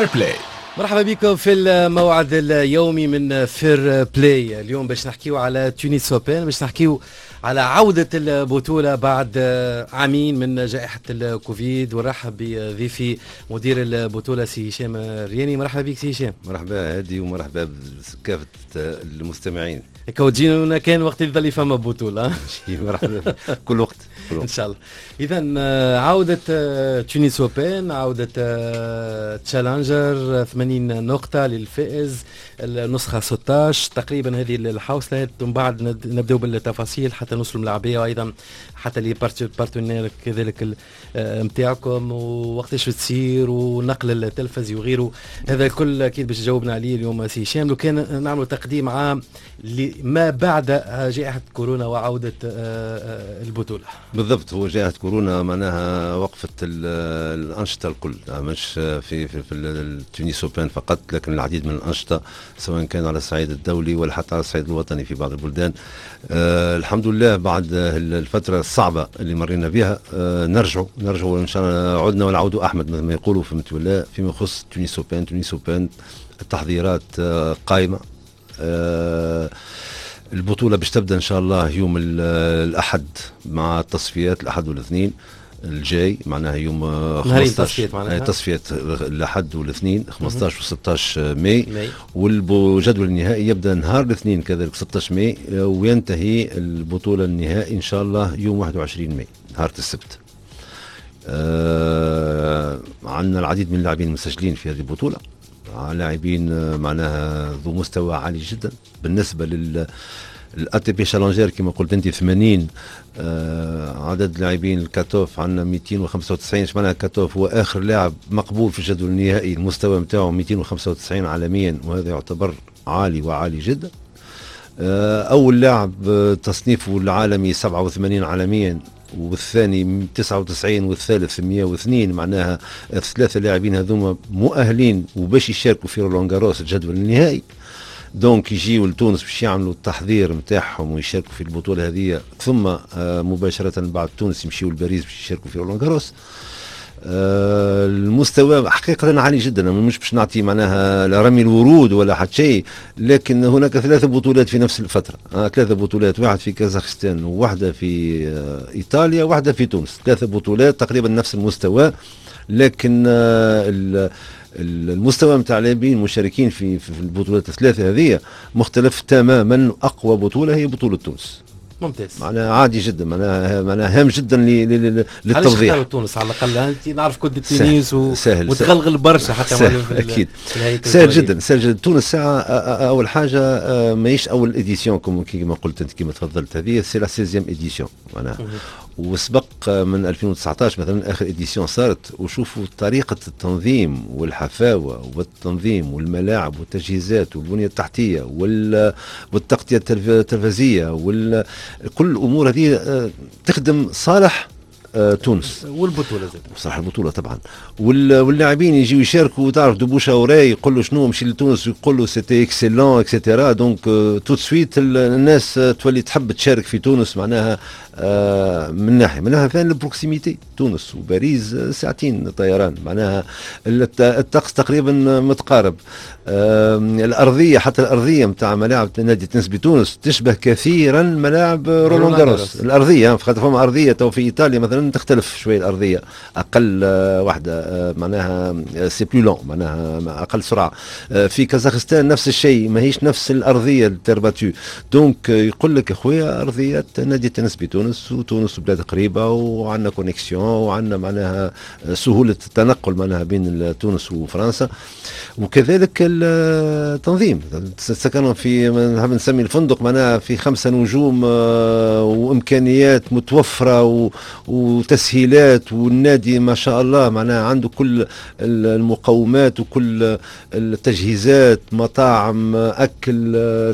فير بلاي. مرحبا بكم في الموعد اليومي من فير بلاي. اليوم باش نحكيو على تونس اوبن، باش نحكيو على عودة البطولة بعد عامين من جائحة الكوفيد. ونرحب بضيفي مدير البطولة سي هشام الرياني. مرحبا بك سي هشام. مرحبا هادي ومرحبا بكافة المستمعين. كوجينا كان وقت اللي ظل فما بطولة. مرحبا كل وقت ان شاء الله. اذا عودة تونس اوبن، عودة تشالنجر 80 نقطة للفائز، النسخة 16 تقريبا هذه الحوصلة. من بعد نبداو بالتفاصيل حتى نوصلوا للعبية، وايضا حتى لي بارتنير كذلك نتاعكم، ووقتاش تصير ونقل التلفزي وغيره. هذا الكل اكيد باش تجاوبنا عليه اليوم سي هشام. لو كان نعملوا تقديم عام لما بعد جائحة كورونا وعودة البطولة. بالضبط، هو جائحة كورونا معناها وقفت الأنشطة الكل، مش في التونس اوبن فقط، لكن العديد من الأنشطة سواء كان على الصعيد الدولي ولا حتى على الصعيد الوطني في بعض البلدان. الحمد لله بعد الفترة الصعبة اللي مرينا بها نرجعوا وإن شاء الله عدنا والعود أحمد مثل ما يقولوا، فهمت ولا؟ فيما يخص تونس اوبن التحضيرات قائمة. البطولة باش تبدأ إن شاء الله يوم الأحد مع التصفيات، الأحد والاثنين الجاي، معناها يوم 15 تصفيات الأحد والاثنين 15 و 16 ماي. والجدول النهائي يبدأ نهار الاثنين كذلك 16 ماي، وينتهي البطولة النهائي إن شاء الله يوم 21 ماي نهار السبت. عندنا العديد من اللاعبين مسجلين في هذه البطولة، لاعبين معناها ذو مستوى عالي جدا بالنسبة الاتي بي شالنجير كما قلت انت 80. عدد لاعبين الكاتوف عندنا 295. معناها الكاتوف هو اخر لاعب مقبول في الجدول النهائي، المستوى نتاعو 295 عالميا، وهذا يعتبر عالي جدا. اول لاعب تصنيفه العالمي 87 عالميا، والثاني 99 والثالث 102. معناها الثلاثه لاعبين هذوما مؤهلين وباش يشاركوا في رولان جاروس الجدول النهائي. دونك يجيوا لتونس باش يعملوا التحضير نتاعهم ويشاركوا في البطوله هذه، ثم مباشره بعد تونس يمشيوا لباريس باش يشاركوا في رولان جاروس. المستوى حقيقة عالي جدا، مش باش نعطي معناها رمي الورود ولا حتى شيء، لكن هناك 3 بطولات في نفس الفترة. 3 بطولات، واحد في كازاخستان وواحدة في إيطاليا وواحدة في تونس. 3 بطولات تقريبا نفس المستوى، لكن المستوى متاع اللاعبين المشاركين في البطولات الثلاثة هذه مختلف تماما. أقوى بطولة هي بطولة تونس. ممتاز، معناها عادي جدا، معناها هام جدا للتوضيح. علاش تونس على الاقل؟ انت نعرف كود التونس وتغلغل برشا حتى سهل اكيد. سهل جدا. تونس ساعه اول حاجه ماهيش اول اديسيون كما قلت انت كما تفضلت، هذه سي لا 16 اديسيون معناها. وسبق من 2019 مثلا اخر اديسيون صارت، وشوفوا طريقه التنظيم والحفاوه والتنظيم والملاعب والتجهيزات والبنيه التحتيه والتغطيه التلفزيه كل الامور هذه تخدم صالح تونس. والبطوله صح، البطوله طبعا. واللاعبين يجيو يشاركوا، تعرف دبوشه وراي يقول له شنو مشي لتونس، يقول له سيتي اكسيلون اكسيتيرا. دونك تو سويت الناس تولي تحب تشارك في تونس. معناها من ناحيه ثانيه البروكسيميتي، تونس وباريس ساعتين طيران. معناها الطقس تقريبا متقارب. الارضيه، حتى الارضيه نتاع ملاعب نادي تونس بتونس تشبه كثيرا ملاعب رولان جاروس. الارضيه خاطر فما ارضيه تو في ايطاليا مثلا تختلف شويه، الارضيه اقل واحده معناها سي بلو لون، معناها اقل سرعه. في كازاخستان نفس الشيء، ماهيش نفس الارضيه الترباتو. دونك يقول لك اخويا ارضيه نادي تونس بتونس، وتونس بلاد قريبه وعندنا كونيكسيون وعندنا معناها سهوله التنقل معناها بين تونس وفرنسا. وكذلك التنظيم، سكنوا في نحب نسمي الفندق معناها في 5 نجوم، وامكانيات متوفره وتسهيلات، والنادي ما شاء الله معناها عنده كل المقومات وكل التجهيزات، مطاعم، اكل،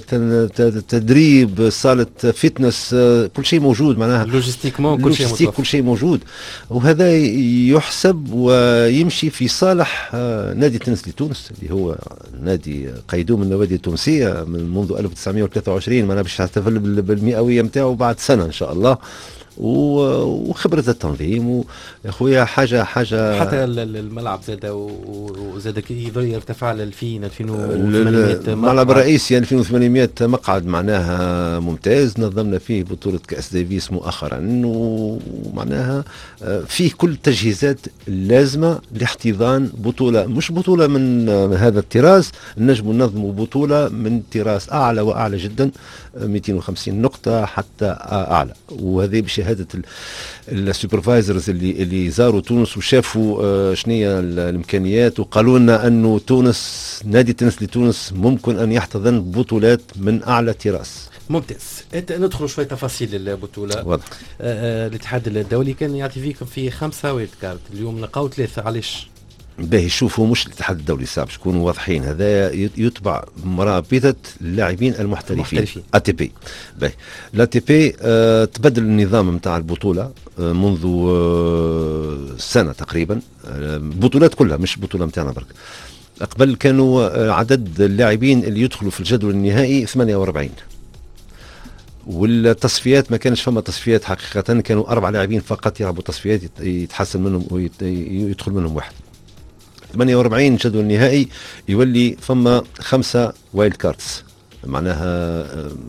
تدريب، صاله فتنس، كل شيء موجود. معناها لوجيستيك كل شيء موجود. وهذا يحسب ويمشي في صالح نادي تنس لتونس، اللي هو نادي قيدوم من النوادي التونسيه منذ 1923. معناها باش يحتفل بالمئويه نتاعو بعد سنه ان شاء الله. وخبره التنظيم يا خويا حاجه حتى الملعب زاد وزاد يرتفع ل 2800 الملعب الرئيسي 2800 مقعد معناها ممتاز. نظمنا فيه بطوله كاس ديفيس مؤخرا ومعناها فيه كل التجهيزات اللازمه لاحتضان بطوله، مش بطوله من هذا الطراز، نجم ننظموا بطوله من طراز اعلى واعلى جدا، 250 نقطه حتى اعلى. وهذه بشهاده السوبرفايزرز اللي زاروا تونس وشافوا شنية الامكانيات، وقالوا لنا انه تونس، نادي التنس لتونس ممكن ان يحتضن بطولات من اعلى طراز. ممتاز. ندخل شوي تفاصيل البطوله. واضح. الاتحاد الدولي كان يعطي فيكم في 5 ويلد كارد، اليوم لقاو 3. علاش؟ باهي شوفوا، مش الاتحاد الدولي صعب نكونوا واضحين، هذا يتبع مرابطه اللاعبين المحترفين ATP. باهي الATP تبدل النظام نتاع البطوله منذ سنه تقريبا، البطولات كلها مش بطوله نتاعنا برك. قبل كانوا عدد اللاعبين اللي يدخلوا في الجدول النهائي 48، والتصفيات ما كانش فما تصفيات حقيقه، كانوا 4 لاعبين فقط يلعبوا تصفيات يتحسن منهم ويدخل منهم واحد. 48 جدول نهائي يولي فما 5 وايلد كاردز معناها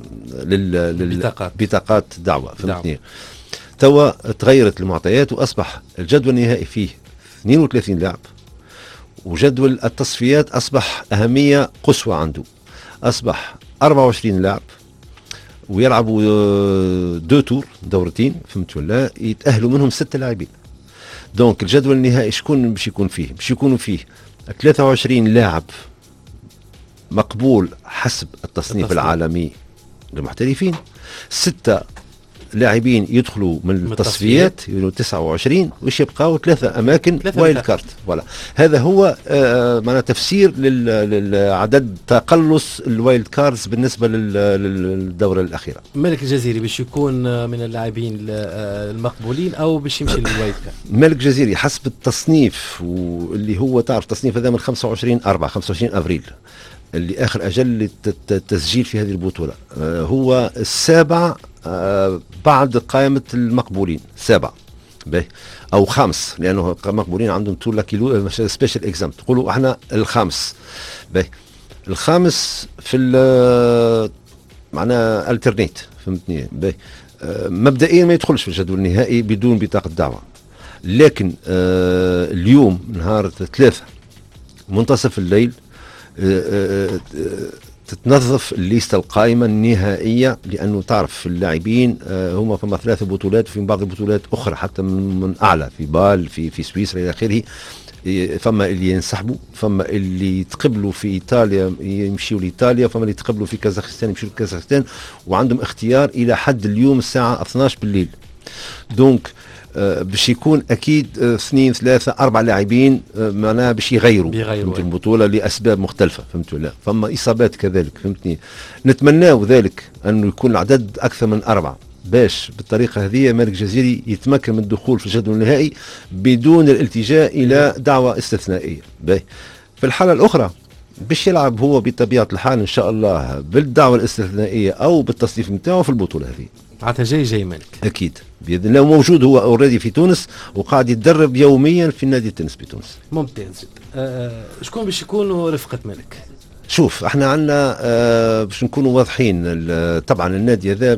بطاقات دعوة. فهمتني؟ توا تغيرت المعطيات واصبح الجدول النهائي فيه 32 لاعب، وجدول التصفيات اصبح اهمية قصوى عنده، اصبح 24 لاعب ويلعبوا 2 تور دورتين، فهمت ولا؟ يتأهلوا منهم 6 لاعبين. دونك الجدول النهائي شكون باش يكون فيه؟ باش يكونوا فيه 23 لاعب مقبول حسب التصنيف العالمي للمحترفين، 6 لاعبين يدخلوا من التصفيات يقولوا 29، وش يبقاو 3 اماكن وايلد كارت. فوالا هذا هو معناها تفسير للعدد تقلص الوايلد كاردز بالنسبه للدوره الاخيره. مالك الجزيري باش يكون من اللاعبين المقبولين او باش يمشي للوايلد كارت؟ مالك الجزيري حسب التصنيف، واللي هو تعرف التصنيف هذا من 25 افريل اللي اخر اجل للتسجيل في هذه البطوله، هو السابع بعد قائمة المقبولين، 7 باهي أو 5، لأنه مقبولين عندهم طول كيلو سبيشال اكزام، تقولوا احنا الخامس باهي. الخامس في معناها الترنيت، فهمتني؟ باهي مبدئيا ما يدخلش في الجدول النهائي بدون بطاقة دعوة، لكن اليوم نهار 3 منتصف الليل تتنظف الليسته القائمه النهائيه، لانه تعرف اللاعبين هما فما 3 بطولات، وفي بعض البطولات اخرى حتى من اعلى في بال في سويسرا الى اخره، فما اللي ينسحبوا، فما اللي يتقبلوا في ايطاليا يمشيوا لايطاليا، فما اللي يتقبلوا في كازاخستان يمشيوا لكازاخستان، وعندهم اختيار الى حد اليوم الساعه 12 بالليل. دونك باش يكون اكيد 2 3 4 لاعبين معناها باش يغيروا البطوله لاسباب مختلفه، فهمت ولا؟ فما اصابات كذلك، فهمتني؟ نتمناو ذلك انه يكون العدد اكثر من 4 باش بالطريقه هذه مالك الجزيري يتمكن من الدخول في الجدول النهائي بدون الالتجاء الى دعوه استثنائيه. باهي في الحاله الاخرى باش يلعب هو بطبيعه الحال ان شاء الله بالدعوه الاستثنائيه او بالتصنيف نتاعو في البطوله هذه. معناتها جاي مالك اكيد باذن الله، موجود هو اوريدي في تونس وقاعد يتدرب يوميا في نادي التنس بتونس. ممتاز. شكون باش يكونوا رفقه مالك؟ شوف احنا عندنا باش نكونوا واضحين، طبعا النادي هذا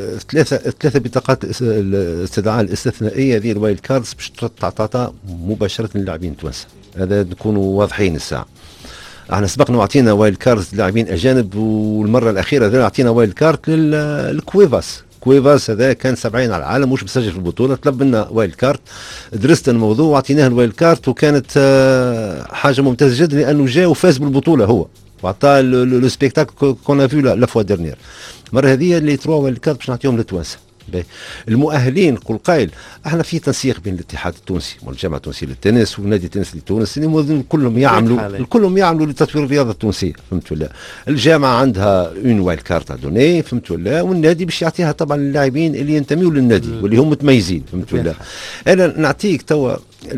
3 بطاقات الاستدعاء الاستثنائيه هذه الوايلد كاردز باش تعطى مباشره للاعبين التوانسه، هذا نكونوا واضحين الساعه. احنا سبقنا وعطينا وايلد كاردز لاعبين اجانب، والمره الاخيره هذا عطينا وايلد كارد للكويفاس. كويفاس هذا كان 70 على العالم مش مسجل في البطوله، طلب لنا وايلد كارد، درست الموضوع وعطيناه الوايلد كارد، وكانت حاجه ممتازه جدا لانه جاء وفاز بالبطوله هو، وعطى لو سبيكتاكل كون فيو لا فوا ديرنيير. المره هذه اللي 3 وايلد كارد باش نعطيهم للتوانسه. المؤهلين قل قائل احنا في تنسيق بين الاتحاد التونسي والجامعه التونسيه للتنس ونادي التنس لتونس، كلهم يعملوا لتطوير الرياضه التونسيه، فهمت ولا؟ الجامعه عندها اون وايلد كارت دوني، فهمت ولا؟ والنادي باش يعطيها طبعا للاعبين اللي ينتميوا للنادي واللي هم متميزين، فهمت ولا؟ انا نعطيك توا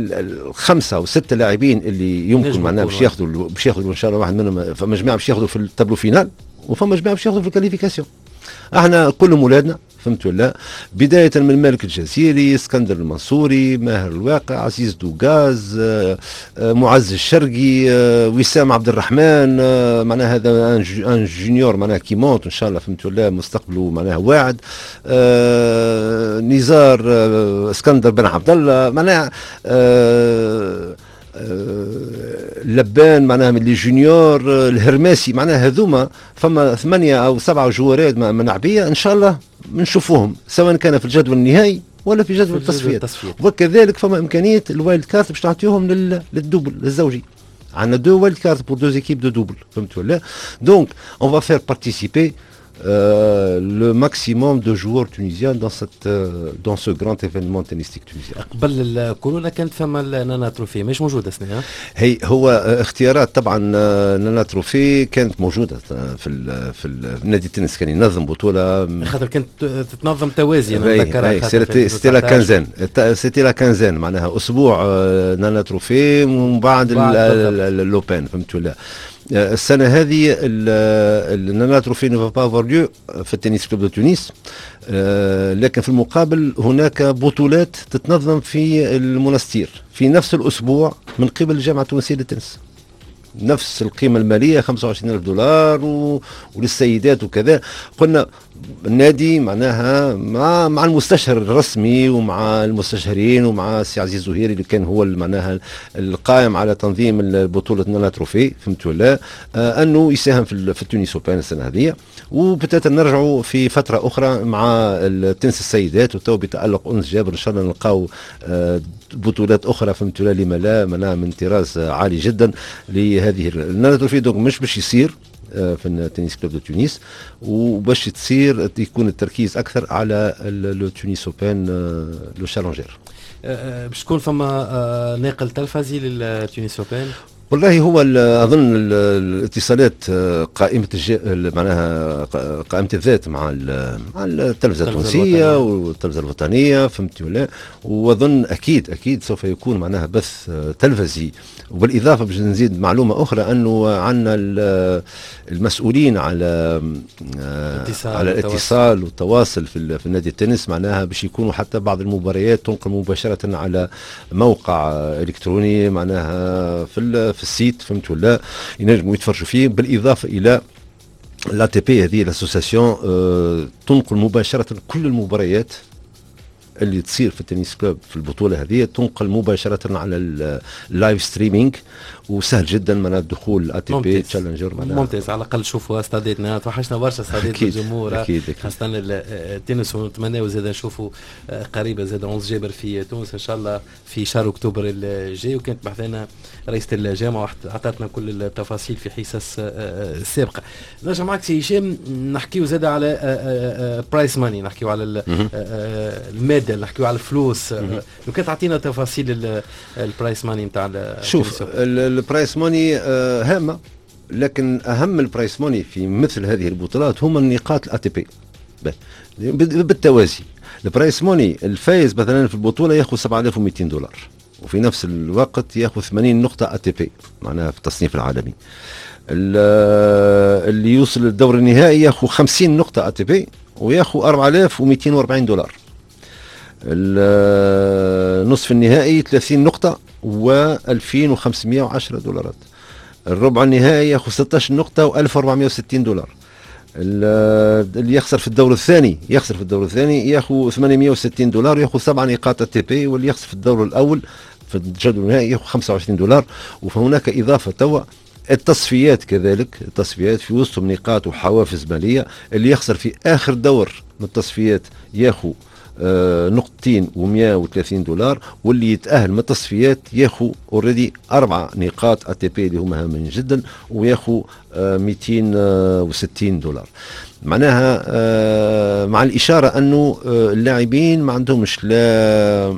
5 أو 6 لاعبين اللي يمكن معناها باش ياخذوا ان شاء الله واحد منهم، فما جماعه باش ياخذوا في التابلو فينال، وفما جماعه باش ياخذوا في الكاليفيكاسيون. احنا كلهم ولادنا، فهمت ولا؟ بداية من مالك الجزيري، اسكندر المنصوري، ماهر الواقع، عزيز دوغاز، معز الشرقي، وسام عبد الرحمن، معناها هذا ان جونيور معناها كيمونت ان شاء الله، فهمت ولا؟ مستقبله معناها واعد. نزار، اسكندر بن عبد الله، معناها لبان معناها من لي جونيور، الهرماسي، معناها هذوما فما 8 أو 7 جوارات منعبيه ان شاء الله نشوفوهم، سواء كان في الجدول النهائي ولا في جدول التصفيات. وكذلك فما امكانيه الوايلد كارت باش نعطيهم للدوبل للزوجي. عندنا 2 وايلد كارت pour 2 équipes de double، فهمت ولا؟ دونك on va faire participer le maximum de joueurs tunisiens dans ce grand événement tennistique tunisien. قبل الكورونا كانت فما نانا تروفي مش موجوده سنه. هي هو اختيارات طبعا نانا تروفي كانت موجوده في نادي التنس، كان ينظم بطوله خاطر كانت تتنظم توازي. انا نتذكرها سيتي لا كانزان معناها اسبوع نانا تروفي ومن بعد لوبان، فهمت ولا؟ السنة هذه النانا تروفي نو با افوار ليو في التنس كلوب دو تونس، لكن في المقابل هناك بطولات تتنظم في المنستير في نفس الأسبوع من قبل الجامعة التونسية للتنس، نفس القيمة المالية $25,000 وللسيدات وكذا. قلنا النادي معناها مع المستشار الرسمي ومع المستشارين ومع السي عزيز زهيري اللي كان هو معناها القائم على تنظيم البطولة نانا تروفي، فهمت ولا؟ انه يساهم في التونس اوبان السنة هذه، وبتات نرجعوا في فترة أخرى مع التنس السيدات، وتو بتألق أنس جابر إن شاء الله نلقاو بطولات أخرى، فهمت ولا؟ لما لا من طراز عالي جدا لهذه النانا تروفي. دونك مش باش يصير في التنس كلوب دو تونس، وباش تصير يكون التركيز أكثر على لو تونس أوبان لو شالنجير. باش تكون فما ناقل تلفزي للتونس أوبان؟ والله هو اظن الاتصالات قائمه معناها قائمه الذات مع التلفزه التونسيه والتلفزه الوطنيه، فهمت ولا؟ واظن اكيد سوف يكون معناها بث تلفزي. وبالاضافه باش نزيد معلومه اخرى انه عندنا المسؤولين على الاتصال والتواصل في نادي التنس، معناها باش يكونوا حتى بعض المباريات تنقل مباشره على موقع الكتروني معناها في السيت، فهمت ولا؟ ينجموا يتفرجوا فيه. بالاضافه الى لا تي بي هذه الاسوسياسيون تنقل مباشره كل المباريات اللي تصير في التنس كلوب في البطوله هذه، تنقل مباشره على اللايف ستريمينج، وسهل جدا من الدخول اتي بي تشالنجر. ممتاز، على الاقل شوفوا استاديتنا، توحشنا برشا استاديت الجمهور خاصه التنس، ونتمناو زاد نشوفوا قريبا زاد 11 جابر في تونس ان شاء الله في شهر اكتوبر الجاي. وكانت بحثنا رئيسة الجامعه واعطتنا كل التفاصيل في حصص السابقه. نرجع معك سي هشام، نحكيو زاد على برايس ماني، نحكيو على الماده، نحكيو على الفلوس. لو كان تعطينا تفاصيل البرايس ماني نتاع شوف البرايس ماني هامه، لكن اهم البرايس ماني في مثل هذه البطولات هم النقاط الاتي بي بالتوازي. البرايس ماني الفايز مثلا في البطوله ياخذ $7,200، وفي نفس الوقت ياخذ 80 نقطه اتي بي معناها في التصنيف العالمي. اللي يوصل للدور النهائي ياخذ 50 نقطه اتي بي وياخذ $4,240. النصف النهائي 30 نقطه و$2,510. الربع النهائي ياخذ 16 نقطة و$1,460. اللي يخسر في الدور الثاني ياخذ $860 وياخذ 7 نقاط التي بي، واللي يخسر في الدور الأول في الجدول النهائي ياخذ $25. وهناك إضافة توا التصفيات، كذلك التصفيات في وسطهم نقاط وحوافز مالية. اللي يخسر في آخر دور من التصفيات ياخذ $230 واللي يتأهل من التصفيات ياخو اوريدي 4 نقاط ATP اللي هما هامين جدا وياخو $260. معناها مع الإشارة أنه اللاعبين ما عندهمش لا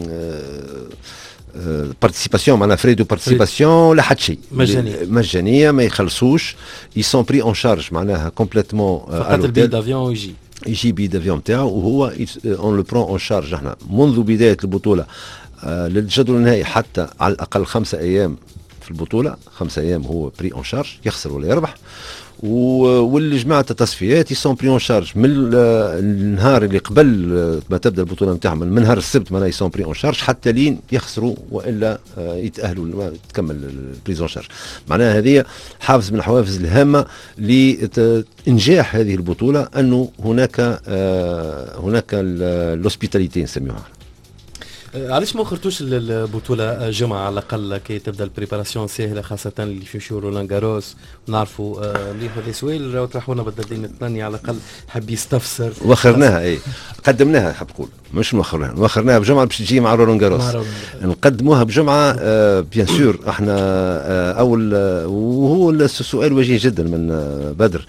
بارتيسيباسيون معناها فري دو بارتيسيباسيون ولا حد شيء، مجانية ما يخلصوش، يسون بري اون شارج معناها كومبليتمون. فقط البي دافيون يجي بي دافيون نتاعو وهو اون لو برون اون شارج. احنا منذ بدايه البطوله للجدول النهائي حتى على الاقل 5 ايام في البطوله، 5 ايام هو بري اون شارج، يخسر ولا يربح. والجماعه التصفيات يسون بري اون شارج من النهار اللي قبل ما تبدا البطوله نتاعهم، من نهار السبت معناها يسون بري اون شارج حتى لين يخسروا والا يتاهلوا تكمل البريزون شارج. معناها هذه حافز من الحوافز الهامه لانجاح هذه البطوله، انه هناك الهوسبيتاليتي نسميوها. علاش ما خرجتوش البطوله جمعه على الاقل كي تبدا البريباراسيون ساهله، خاصه اللي في شهور لانجاروس نعرفوا مليح هذا سؤال راهو طرحونا بالدين الثاني على الاقل حب يستفسر. وخرناها اي قدمناها، حاب نقول مش وخرناها بجمعه باش تجي مع رولانجاروس، نقدموها بجمعه بيان سور. احنا اول وهو السؤال وجيه جدا من بدر،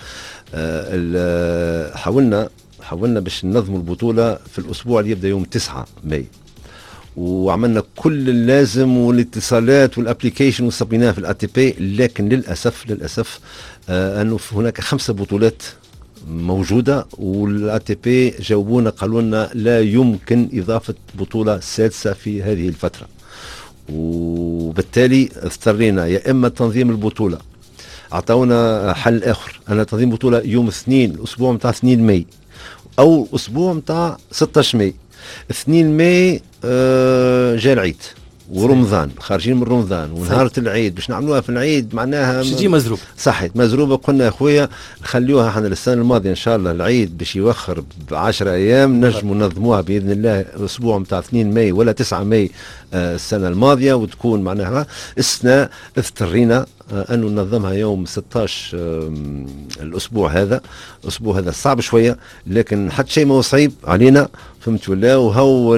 حاولنا باش ننظموا البطوله في الاسبوع اللي يبدا يوم 9 ماي، وعملنا كل اللازم والاتصالات والابليكيشن وصبيناها في الاتي بي، لكن للاسف انه هناك 5 بطولات موجوده، والاتي بي جاوبونا قالوا لنا لا يمكن اضافه بطوله سادسه في هذه الفتره، وبالتالي اضطرينا يا اما تنظيم البطوله، اعطونا حل اخر ان تنظيم بطوله يوم 2 الاسبوع نتاع 2 ماي او اسبوع نتاع 16 ماي. 2 ماي جاء العيد ورمضان، خارجين من رمضان ونهارة العيد باش نعملوها في العيد، معناها باش تجي مزروبه. صحيت مزروبه. قلنا يا خويا نخليوها احنا السنه الماضيه ان شاء الله العيد باش يوخر ب10 ايام، نجموا ننظموها باذن الله الاسبوع نتاع 2 ماي ولا 9 ماي السنه الماضيه، وتكون معناها السنه اضطرينا انه ننظمها يوم 16 الاسبوع هذا صعب شويه، لكن حتى شيء ما هو صعيب علينا، فهمت ولا؟ وهو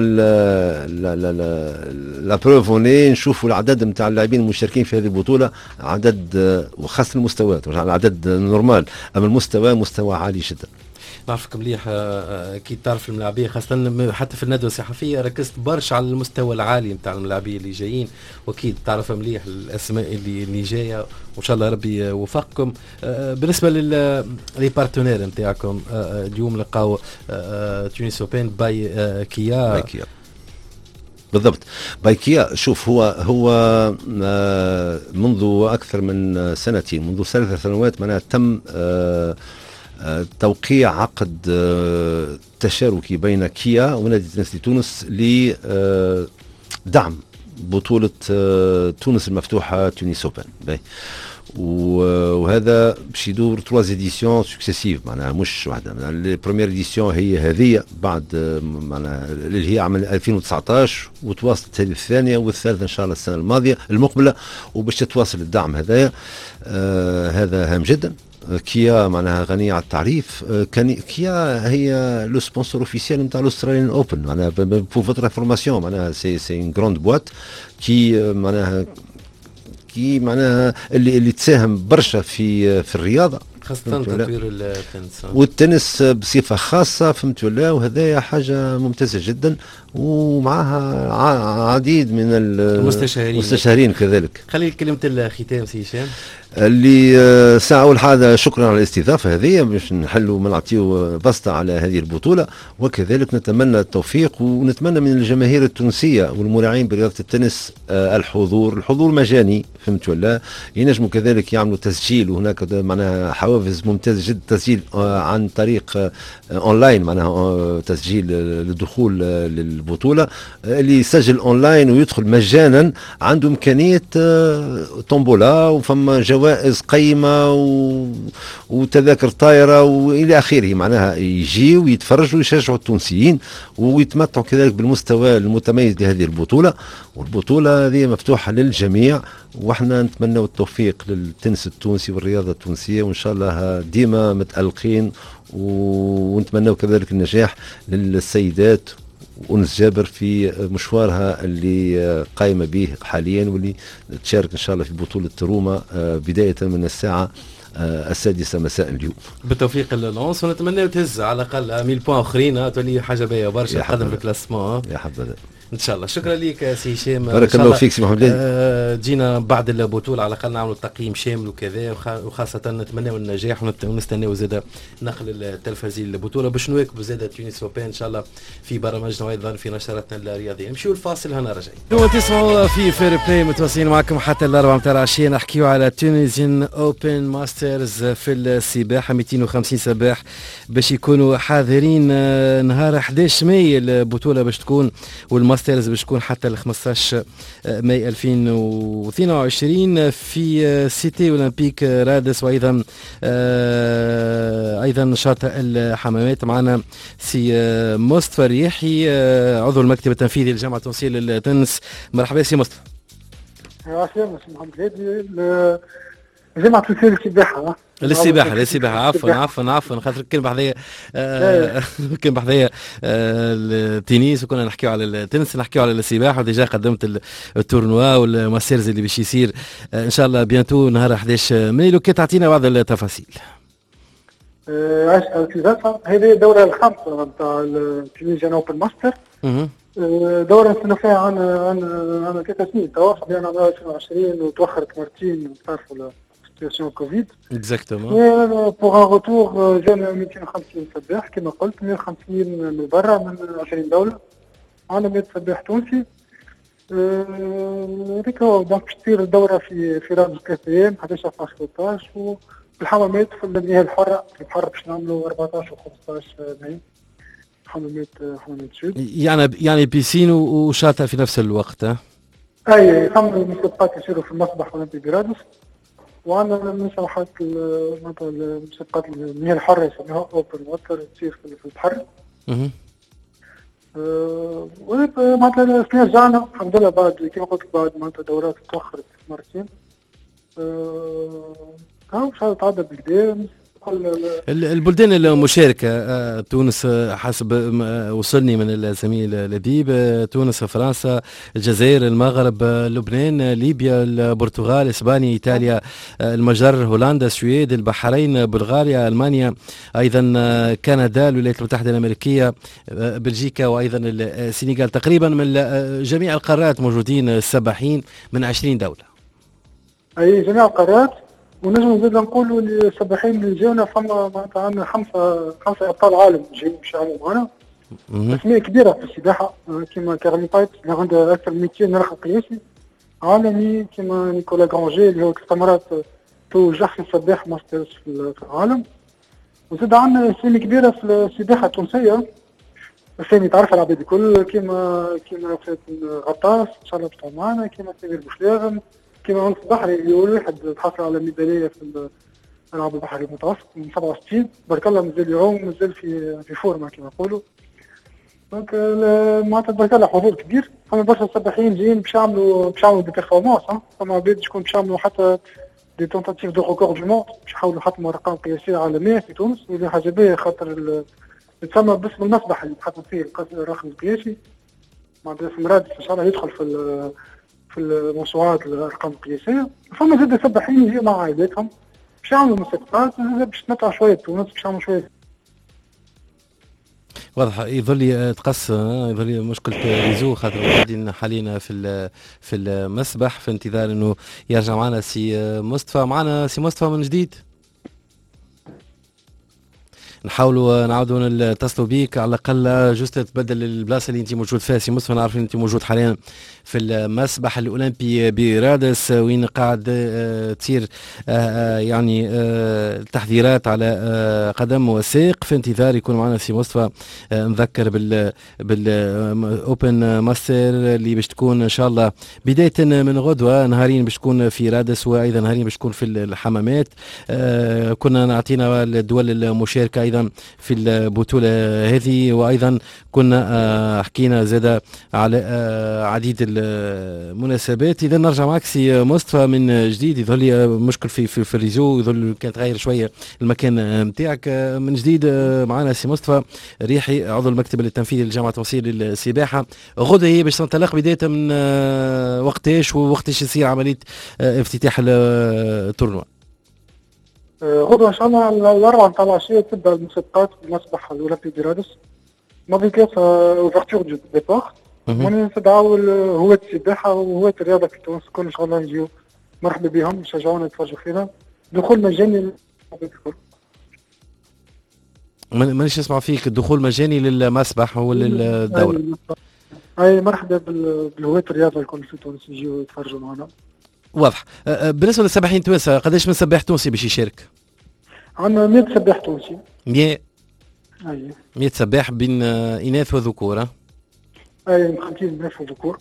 لا بروف نشوفوا العدد نتاع اللاعبين المشاركين في هذه البطوله، عدد وخاصه المستويات العدد نورمال، اما المستوى مستوى عالي جدا. نعرفك مليح كي تعرف الملاعبيه، خاصه حتى في الندوه الصحفيه ركزت برشا على المستوى العالي نتاع الملاعبيه اللي جايين، واكيد تعرف مليح الاسماء اللي جايه، وان شاء الله ربي يوفقكم. بالنسبه لي بارتنير نتاعكم اليوم لقاو تونس اوبن باي كيا. بالضبط باي كيا. شوف هو منذ اكثر من سنتين، منذ 3 سنوات معناها تم توقيع عقد تشاركي بين كيا ونادي تنس تونس لدعم بطولة تونس المفتوحة تونس اوبن. وهذا باش يدور 3 ايديسيون سكسيسيف، معناها مش واحده. البروميير ايديسيون هي هذه بعد معناها اللي هي عام 2019، وتواصلت هذه الثانيه والثالثه ان شاء الله السنه المقبله، وباش تتواصل الدعم هذايا. هذا هام جدا. كيا معناها غنية على التعريف. كيا هي لو سبونسور اوفيسيال نتاع الاستراليان اوبن، معناها بور فوتر انفورماسيون، معناها سي ان جروند بوات كي معناها اللي تساهم برشا في الرياضه، خاصة تطوير التنس والتنس بصفة خاصة، فهمت ولا؟ وهذا حاجة ممتازة جدا، ومعها عديد من المستشارين كذلك. خلي كلمة الختام سي هشام. اللي ساعة أول حاجة شكرا على الاستضافة هذه باش نحلوا نعطيو بسطة على هذه البطولة، وكذلك نتمنى التوفيق، ونتمنى من الجماهير التونسية والمراعين برياضة التنس الحضور مجاني، فهمت ولا؟ ينجموا كذلك يعملوا تسجيل، وهناك معناها حوافز ممتازة جدا، تسجيل عن طريق اونلاين، معناها تسجيل للدخول للبطولة. اللي يسجل اونلاين ويدخل مجانا عنده إمكانية طنبولة، وفما جوائز قيمة وتذاكر طائرة وإلى آخره، معناها يجي ويتفرجوا ويشجعوا التونسيين ويتمتعوا كذلك بالمستوى المتميز لهذه البطولة. والبطولة هذه مفتوحة للجميع، واحنا نتمنى التوفيق للتنس التونسي والرياضة التونسية، وإن شاء الله ديما متألقين، ونتمنى كذلك النجاح للسيدات أنس جابر في مشوارها اللي قايمة به حاليا، واللي تشارك إن شاء الله في بطولة روما بداية من الساعة 6 مساء اليوم. بالتوفيق للونس، ونتمنى تهز على الأقل 1000 بوان أخرين، تولي حاجة باهية برشا، تقدم في الكلاسمون. يا حبذا. ان شاء الله. شكرا لك سي هشام. بارك الله فيك سي محمد. جينا بعد البطوله على الاقل نعملوا تقييم شامل وكذا، وخاصه نتمناو النجاح ونستناو زاد نقل التلفزي للبطوله باش نواكبوا زاد تونس اوبن ان شاء الله في برامجنا وايضا في نشراتنا الرياضيه. نمشيو الفاصل هنا راجعين. تسمعوا في فير بلاي متواصلين معكم حتى الاربعه متاع العشيه، نحكيو على تونيزيان اوبن ماسترز في السباحه 250 سباح باش يكونوا حاضرين نهار 11 ماي البطوله باش تكون، والماسترز باش تكون حتى ل 15 ماي 2022 في سيتي اولمبيك رادس، وايضا ايضا شاطئ الحمامات. معنا سي مصطفى ريحي عضو المكتب التنفيذي للجامعه التونسيه للتنس. مرحبا سي مصطفى. عسلامة سي محمد هادي. الجامعة التونسية للسباحة عفوا خاطر كان بحذايا التنس وكنا نحكيو على التنس، نحكيو على السباحة، وديجا قدمت التورنوا والماسترز اللي باش يصير ان شاء الله بيانتو نهار 11 ماي. لو كي تعطينا بعض التفاصيل. هذه الدورة الخامسة نتاع التونيزيان اوبن ماستر. دورة نستنى فيها عن 3 سنين توا، بدينا عام 2020 وتوخرت مرتين تعرفوا سيتياسيون كوفيد. اكزاكتومون. بوغ ان روتور جانا 250 سباح كما قلت، 150 من برا من 20 دولة، عندنا 100 سباح تونسي. هذيك دونك باش تصير الدورة في رادس 3 ايام 11 12 13، وفي الحمامات في المياه الحرة في البحر باش نعملوا 14 و 15 ماي حمامات سود. يعني بيسين وشاطئ في نفس الوقت. اي ثم المسابقات يصيروا في المسبح الاولمبي برادس، وعندنا المسابقات المسابقات المياه الحرة يسموها اوبن ووتر تصير في البحر. معناتها السنة رجعنا الحمد لله بعد كما قلت بعد معناتها دورات تأخرت مرتين. ان شاء الله تعدى بالكدا. البلدان المشاركة تونس حسب وصلني من الزميل لبيب، تونس، فرنسا، الجزائر، المغرب، لبنان، ليبيا، البرتغال، اسبانيا، ايطاليا، المجر، هولندا، السويد، البحرين، بلغاريا، المانيا، ايضا كندا، الولايات المتحدة الامريكية، بلجيكا، وايضا السنغال. تقريبا من جميع القارات موجودين السباحين من 20 دولة. اي جميع القارات. ونجم نزيد نقولوا السباحين اللي جاونا فما معناتها عندنا خمسة أبطال عالم جايين باش يعملوا معنا. أسماء كبيرة في السباحة كيما كارلين بايبس اللي عنده أكثر من 200 رقم قياسي عالمي، كيما نيكولا غرانجي اللي هو 3 مرات توج أحسن سباح ماسترز في العالم. وزاد عندنا أسامي كبيرة في السباحة التونسية، أسامي تعرفها العباد الكل، كيما غطاس إن شاء الله باش تعمل معنا، كيما سمير بوشلاغم، كما أنس بحري اللي هو الواحد تحصل على ميدالية في الألعاب البحرية المتوسط من 67، بارك الله مازال يعوم، مازال في فورما كما يقولوا. دونك معناتها بارك الله حضور كبير. فما برشا سباحين جايين باش يعملوا دي بيرفورمانس. فما عباد شكون باش يعملوا حتى دي تونتاتيف دو ريكورد دو موند، باش يحاولوا يحطموا أرقام قياسية عالمية في تونس، واللي حاجة باهية خاطر تسمى باسم المسبح اللي تحطم فيه الرقم القياسي. معناتها في مراد إن شاء الله يدخل في الموسوعات الارقام القياسيه. فما زاد سباحين يجيو مع عائلاتهم باش يعملوا مسابقات، باش نطلع شويه تونس، باش يعملوا شويه. واضح. يظل تقص، يظل مشكله ريزو خاطر قاعدين حاليا في المسبح في انتظار انه يرجع معنا سي مصطفى. معنا سي مصطفى من جديد. نحاولوا نعاودوا نتصلوا بيك على الاقل جوست تبدل البلاصه اللي انت موجود فيها سي مصطفى. نعرف ان انت موجود حاليا في المسبح الاولمبي برادس وين قاعد تصير يعني التحضيرات على قدم وساق في انتظار يكون معنا سي مصطفى. نذكر بالاوبن ماستر اللي باش تكون ان شاء الله بدايه من غدوه، نهارين باش تكون في رادس وايضا نهارين باش تكون في الحمامات. كنا نعطينا الدول المشاركه ايضا في البطوله هذه، وايضا كنا حكينا زاده على عديد المناسبات. اذا نرجع معك سي مصطفى من جديد. يظل لي مشكل في الريزو، يظل كان تغير شويه المكان نتاعك من جديد. معنا سي مصطفى ريحي عضو المكتب التنفيذي للجامعه التونسيه للسباحه. غدا هي باش تنطلق بدايه من وقتاش يصير عمليه افتتاح التورنوا؟ غدوة إن شاء الله الأربعة نتاع العشية تبدأ المسابقات في المسبح الأولمبي برادس. ماضي 3 أوفرتور دو ديبار ونستدعوا هواة السباحة وهواة الرياضة في تونس كل إن شاء الله يجيو مرحبا بهم يشجعونا يتفرجوا فينا. دخول مجاني مانيش نسمع فيك. الدخول مجاني للمسبح وللدورة. أي مرحبا بالهواة الرياضة الكل في تونس يجيو يتفرجوا معنا. واضح. بالنسبة للسباحين التوانسة قداش من سباح تونسي باش يشارك؟ عندنا 100 سباح تونسي. 100 أي 100 سباح بين إناث وذكور. أي 50 إناث وذكور.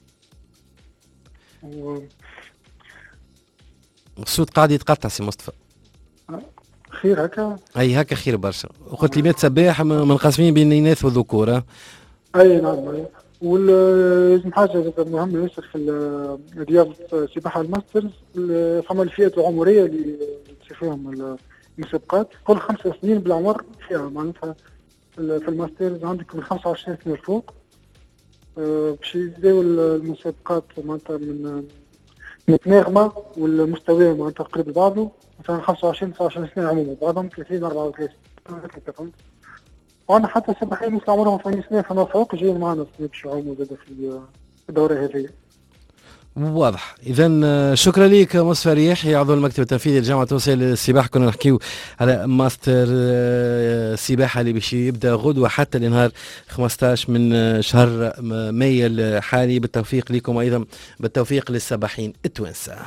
الصوت قاعد يتقطع سي مصطفى. خير هكا؟ أي هكا خير برشا. وقلت لي 100 سباح منقسمين بين إناث وذكور. أي نعم. ولازم حاجة مهمة ياسر في رياضة السباحة الماسترز، فما الفئات العمرية اللي تصير فيهم المسابقات كل 5 سنين بالعمر فيها. معناتها في الماسترز عندك من 25 سنة الفوق باش يبداو المسابقات معناتها من متناغمة والمستوى معناتها قريب لبعضه. مثلا 25 29 سنة عموما بعضهم 30 34. وأنا حتى سباحين مثل عمرهم 80 سنة فما فوق جايين معنا باش يعوموا زاد في الدورة هذه. واضح. إذا شكرا لك مصطفى رياحي عضو المكتب التنفيذي لجامعة التونسية للسباحة. كنا نحكيو على ماستر سباحة اللي باش يبدا غدوة حتى لنهار 15 من شهر مايو الحالي. بالتوفيق لكم وأيضا بالتوفيق للسباحين التوانسة.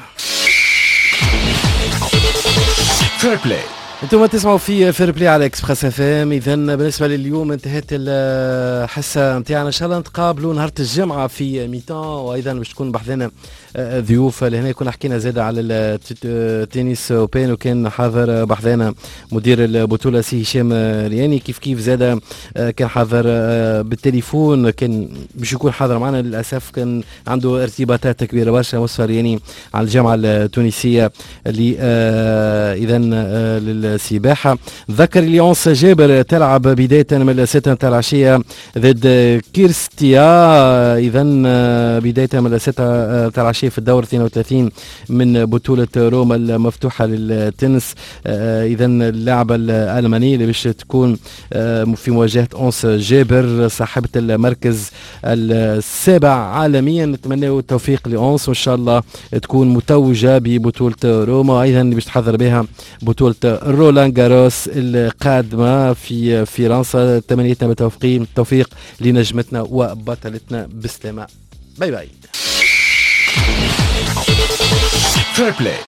فير بلاي. انتم تسمعوا في فير بلاي على اكسبريس اف ام. اذا بالنسبه لليوم انتهت الحصه نتاعنا. ان شاء الله نتقابلوا نهار الجمعه في ميتان، وايضا باش تكون بحذنا ضيوف لهنا. كنا حكينا زاده على التنس اوبن وكان حاضر بحذنا مدير البطوله سي هشام رياني. كيف زاده كان حاضر بالتليفون، كان باش يكون حاضر معنا. للاسف كان عنده ارتباطات كبيره برشا مصطفى رياني على الجامعه التونسيه اللي اذا السباحة. ذكر ليونس جابر تلعب بداية من 6 تاع العشية ضد كيرستيا. إذا بداية من 6 تاع العشية في الدور 32 من بطولة روما المفتوحة للتنس. إذا اللاعبة الألمانية اللي باش تكون في مواجهة أونس جابر صاحبة المركز السابع عالميا. نتمنى التوفيق لأونس وإن شاء الله تكون متوجة ببطولة روما، أيضا باش تحضر بها بطولة رولان جاروس القادمة في فرنسا. تمنيتنا بالتوفيق لنجمتنا وبطلتنا بسلامة. باي باي.